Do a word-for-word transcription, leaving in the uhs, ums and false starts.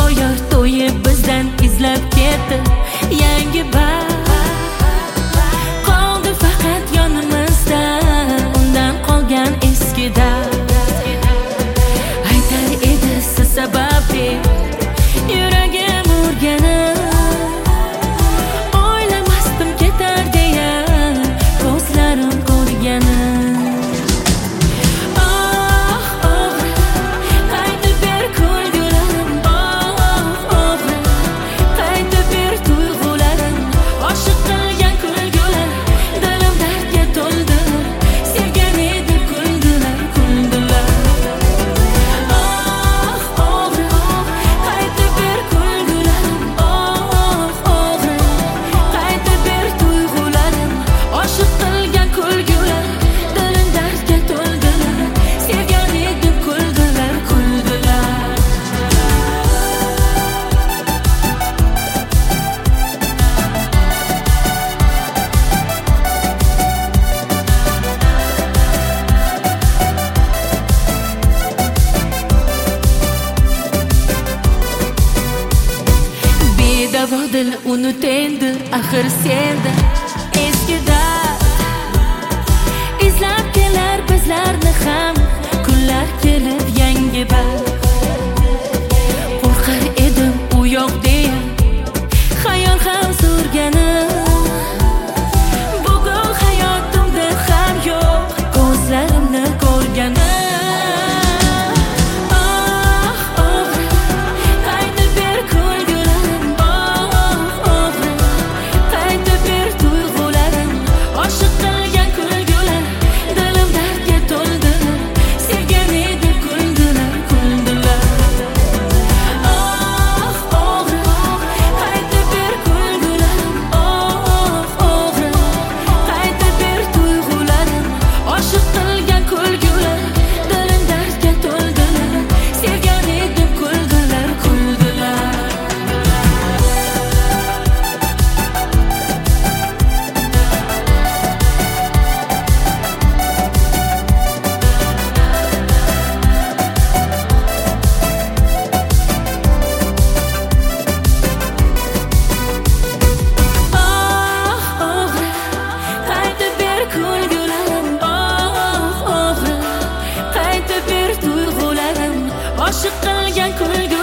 shoir to'yib bizdan izlab ketdi yangi baxt. Qoldi faqat yonimizda undan qolgan eski dard. Aytar edi siz sababli yuragim urganib, o'ylamasdim ketar deya ko'zlarim ko'rganim. Davo dil unut endi axir senda eski dard. Izlab kelar bizlarni ham kunlar kelib yangi baxt. Qo'rqar edim u yoq deya xayol ham surganim. Bugun hayotimda ham yo'q ko'zlarimni ko'rganim. Aşık qilgan kulgu